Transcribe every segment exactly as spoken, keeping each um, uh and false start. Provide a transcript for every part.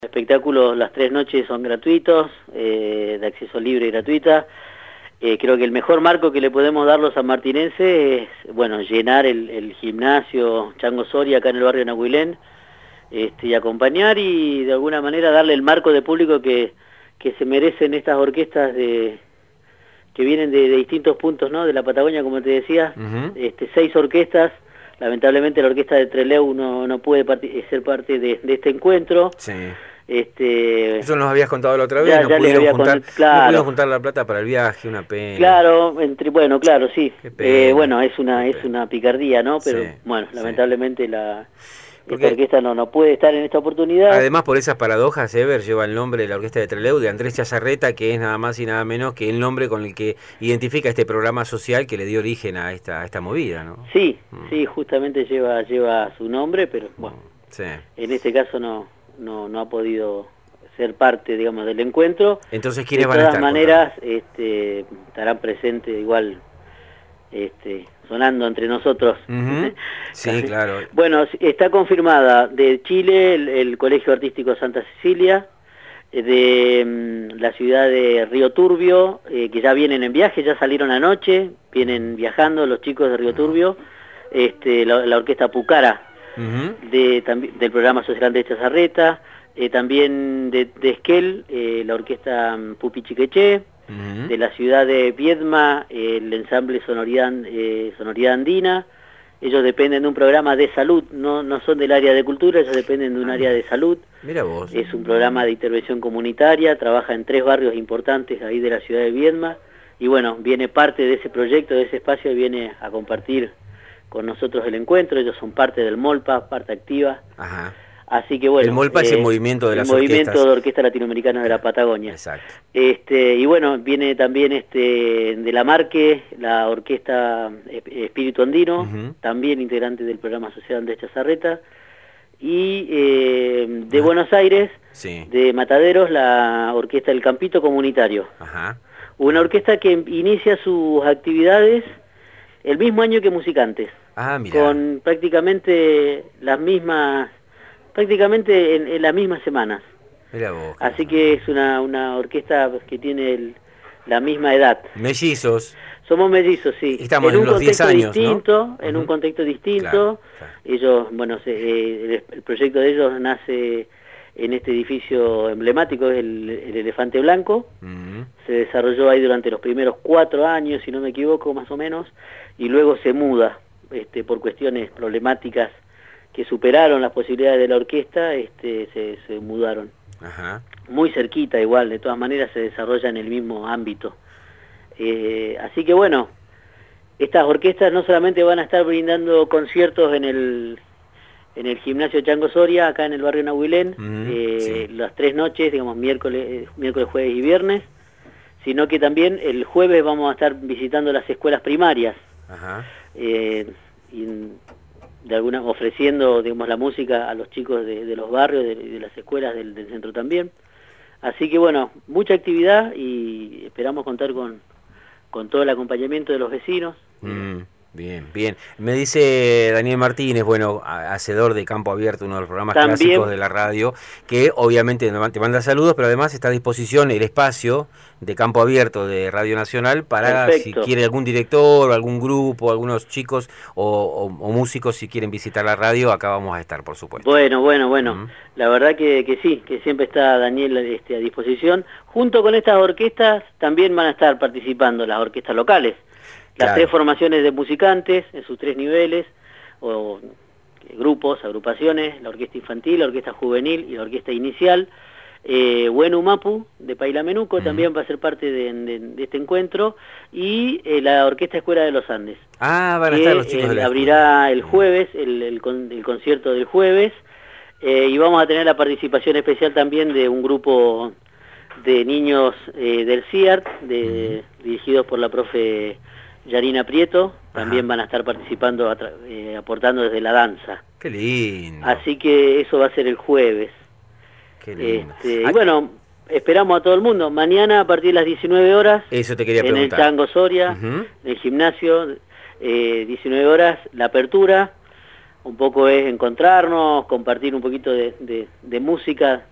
Espectáculos las tres noches son gratuitos, eh, de acceso libre y gratuita. Eh, creo que el mejor marco que le podemos dar los sanmartinenses es, bueno, llenar el, el gimnasio Chango Soria acá en el barrio Nahuilén, este, y acompañar y de alguna manera darle el marco de público que, que se merecen estas orquestas de que vienen de, de distintos puntos, ¿no? De la Patagonia, como te decía, uh-huh. este, seis orquestas. Lamentablemente la orquesta de Trelew no, no puede part- ser parte de, de este encuentro. Sí. Este, Eso nos habías contado la otra vez, ya, no, ya pudieron juntar, con, claro. no pudieron juntar la plata para el viaje, una pena. Claro, entre, bueno, claro, sí. Pena, eh, bueno, es una es una picardía, ¿no? Pero sí, bueno, sí. lamentablemente la Porque, esta orquesta no, no puede estar en esta oportunidad. Además, por esas paradojas, Ever lleva el nombre de la orquesta de Trelew, de Andrés Chazarreta, que es nada más y nada menos que el nombre con el que identifica este programa social que le dio origen a esta a esta movida, ¿no? Sí, mm. sí, justamente lleva lleva su nombre, pero bueno, sí. en este caso no no no ha podido ser parte, digamos, del encuentro. Entonces, ¿quiénes van a estar? De todas maneras, este, estarán presentes igual, este, sonando entre nosotros. Uh-huh. Sí, claro. Bueno, está confirmada de Chile el, el Colegio Artístico Santa Cecilia, de mm, la ciudad de Río Turbio, eh, que ya vienen en viaje, ya salieron anoche, vienen viajando los chicos de Río Turbio, este, la, la orquesta Pucara, uh-huh. de, también, del programa social Andrés Chazarreta, eh, también de, de Esquel, eh, la orquesta Pupi Chiqueché, uh-huh. de la ciudad de Viedma, eh, el ensamble Sonoridad, eh, Sonoridad Andina. Ellos dependen de un programa de salud, no, no son del área de cultura, ellos dependen de un área de salud. Mira vos. Es un programa de intervención comunitaria, trabaja en tres barrios importantes ahí de la ciudad de Viedma, y bueno, viene parte de ese proyecto, de ese espacio, y viene a compartir con nosotros el encuentro. Ellos son parte del MOLPA, parte activa. Ajá. Así que bueno, el MOLPA eh, es el movimiento de el las movimiento orquestas. de orquesta latinoamericana de la Patagonia. Exacto. Este, y bueno, viene también este de la Marque, la orquesta Espíritu Andino, uh-huh. también integrante del programa social Andrés Chazarreta, y eh, de uh-huh. Buenos Aires, sí. de Mataderos, la orquesta del Campito Comunitario. Ajá. Una orquesta que inicia sus actividades el mismo año que Musicantes, ah, mira. con prácticamente las mismas prácticamente en, en las mismas semanas. Mira vos, así que es una, una orquesta que tiene el, la misma edad. Mellizos. Somos mellizos, sí. Estamos en un en los contexto diez años, distinto, ¿no? en uh-huh. un contexto distinto. Claro, claro. Ellos, bueno, se, eh, el, el proyecto de ellos nace en este edificio emblemático, es el, el Elefante Blanco. Uh-huh. Se desarrolló ahí durante los primeros cuatro años, si no me equivoco, más o menos, y luego se muda, este, por cuestiones problemáticas que superaron las posibilidades de la orquesta, este, se, se mudaron. Ajá. Muy cerquita igual, de todas maneras se desarrolla en el mismo ámbito. Eh, así que bueno, estas orquestas no solamente van a estar brindando conciertos en el en el gimnasio Chango Soria, acá en el barrio Nahuilén, mm, eh, sí. las tres noches, digamos miércoles, miércoles, jueves y viernes, sino que también el jueves vamos a estar visitando las escuelas primarias. Ajá. Eh, y, de alguna ofreciendo, digamos, la música a los chicos de, de los barrios, de, de las escuelas del, del centro también. Así que bueno, mucha actividad y esperamos contar con, con todo el acompañamiento de los vecinos. Mm, bien, bien. Me dice Daniel Martínez, bueno, hacedor de Campo Abierto, uno de los programas también clásicos de la radio, que obviamente te manda saludos, pero además está a disposición el espacio de Campo Abierto de Radio Nacional para Perfecto. Si quiere algún director o algún grupo, algunos chicos o, o, o músicos si quieren visitar la radio, acá vamos a estar, por supuesto. Bueno, bueno, bueno, uh-huh. la verdad que, que sí, que siempre está Daniel este, a disposición. Junto con estas orquestas también van a estar participando las orquestas locales, las claro. tres formaciones de musicantes en sus tres niveles, o grupos, agrupaciones, la orquesta infantil, la orquesta juvenil y la orquesta inicial. Eh, Bueno Mapu de Paila Menuco uh-huh. también va a ser parte de, de, de este encuentro, y eh, la Orquesta Escuela de los Andes. Ah, van a estar los chicos eh, de la abrirá el jueves, el, el, con, el concierto del jueves, eh, y vamos a tener la participación especial también de un grupo de niños eh, del C I A R T, de, uh-huh. dirigidos por la profe Yarina Prieto, también Ajá. van a estar participando, eh, aportando desde la danza. ¡Qué lindo! Así que eso va a ser el jueves. Qué lindo. Este, y bueno, esperamos a todo el mundo. Mañana a partir de las diecinueve horas, eso te quería en preguntar. el Chango Soria, uh-huh. en el gimnasio, eh, diecinueve horas, la apertura. Un poco es encontrarnos, compartir un poquito de, de, de música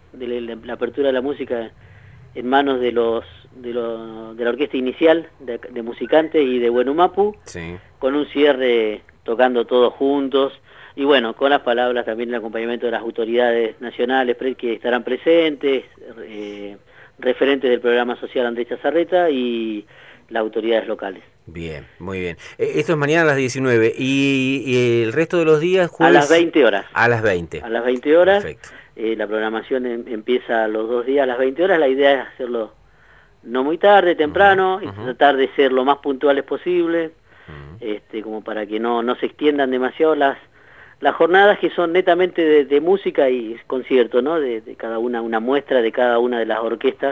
de la, la apertura de la música en manos de los de, lo, de la orquesta inicial de, de musicantes y de Huenumapu, sí. con un cierre tocando todos juntos y bueno, con las palabras también el acompañamiento de las autoridades nacionales que estarán presentes, eh, referentes del programa social Andrés Chazarreta y las autoridades locales. Bien, muy bien. Eh, esto es mañana a las diecinueve y, y el resto de los días jueves... A las veinte horas. A las veinte. A las veinte horas. Perfecto. Eh, la programación em, empieza los dos días a las veinte horas. La idea es hacerlo no muy tarde, temprano, uh-huh. y tratar de ser lo más puntuales posible, uh-huh. este, como para que no, no se extiendan demasiado las, las jornadas, que son netamente de, de música y concierto, ¿no? De, de cada una, una muestra de cada una de las orquestas,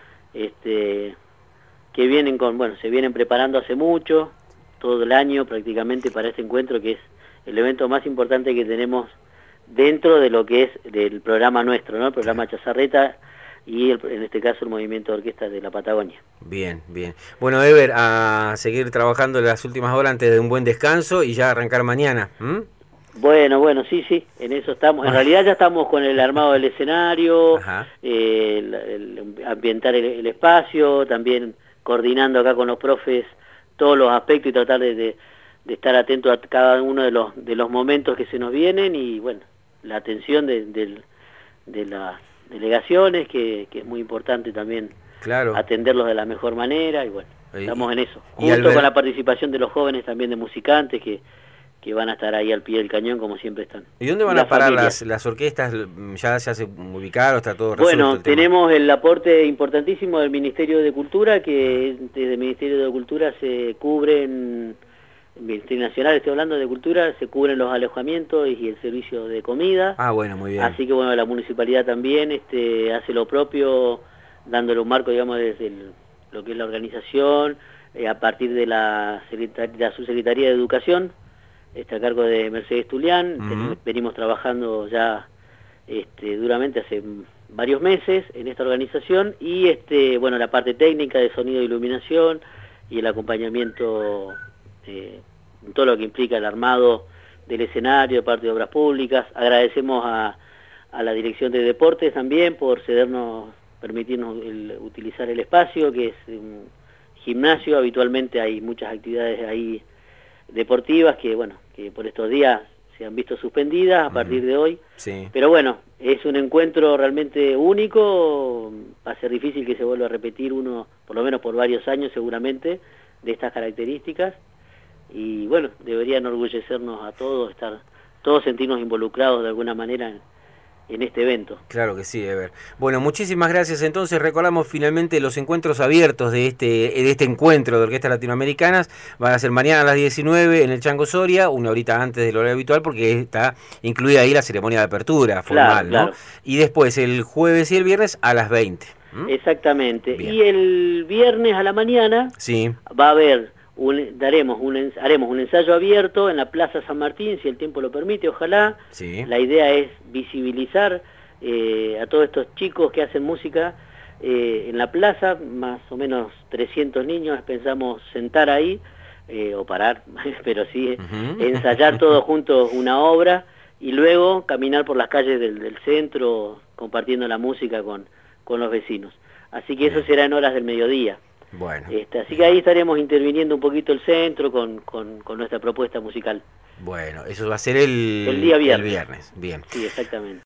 este... que vienen con, bueno, se vienen preparando hace mucho, todo el año prácticamente para este encuentro, que es el evento más importante que tenemos dentro de lo que es del programa nuestro, ¿no? El programa Chazarreta y el, en este caso el movimiento de orquestas de la Patagonia. Bien, bien. Bueno, Ever, a seguir trabajando en las últimas horas antes de un buen descanso y ya arrancar mañana. ¿Mm? Bueno, bueno, sí, sí, en eso estamos. En realidad ya estamos con el armado del escenario, eh, el, el ambientar el, el espacio, también coordinando acá con los profes todos los aspectos y tratar de, de, de estar atento a cada uno de los de los momentos que se nos vienen y bueno, la atención de, de, de las delegaciones, que, que es muy importante también, claro, atenderlos de la mejor manera y bueno, estamos y, en eso. Y Junto ver... con la participación de los jóvenes también de musicantes que que van a estar ahí al pie del cañón como siempre están. ¿Y dónde van a parar las, las orquestas? ¿Ya se hace ubicar o está todo resuelto? Bueno, el tema? Tenemos el aporte importantísimo del Ministerio de Cultura, que ah. desde el Ministerio de Cultura se cubren, el Ministerio Nacional, estoy hablando de Cultura, se cubren los alojamientos y el servicio de comida. Ah, bueno, muy bien. Así que bueno, la municipalidad también este, hace lo propio, dándole un marco, digamos, desde el, lo que es la organización, eh, a partir de la, de la Subsecretaría de Educación, está a cargo de Mercedes Tulián. Uh-huh. Venimos trabajando ya este, duramente hace varios meses en esta organización y este, bueno, la parte técnica de sonido e iluminación y el acompañamiento, eh, todo lo que implica el armado del escenario de parte de Obras Públicas. Agradecemos a, a la Dirección de Deportes también por cedernos, permitirnos el, utilizar el espacio, que es un gimnasio. Habitualmente hay muchas actividades ahí deportivas que bueno, que por estos días se han visto suspendidas a partir de hoy, sí. Pero bueno, es un encuentro realmente único, va a ser difícil que se vuelva a repetir uno, por lo menos por varios años seguramente, de estas características, y bueno, debería enorgullecernos a todos, estar todos sentirnos involucrados de alguna manera en, en este evento. Claro que sí, Ever. Bueno, muchísimas gracias. Entonces recordamos finalmente los encuentros abiertos de este de este encuentro de orquestas latinoamericanas. Van a ser mañana a las diecinueve en el Chango Soria, una horita antes del horario habitual, porque está incluida ahí la ceremonia de apertura formal, claro, ¿no? Claro. Y después el jueves y el viernes a las veinte. ¿Mm? Exactamente. Bien. Y el viernes a la mañana sí. va a haber Un, daremos un, haremos un ensayo abierto en la Plaza San Martín, si el tiempo lo permite, ojalá. Sí. La idea es visibilizar eh, a todos estos chicos que hacen música eh, en la plaza, más o menos trescientos niños, pensamos sentar ahí, eh, o parar, pero sí, uh-huh. ensayar todos juntos una obra y luego caminar por las calles del, del centro compartiendo la música con, con los vecinos. Así que eso será en horas del mediodía. Bueno. Este, así que ahí estaremos interviniendo un poquito el centro con, con, con nuestra propuesta musical. Bueno, eso va a ser el, el día viernes. El viernes. Bien. Sí, exactamente.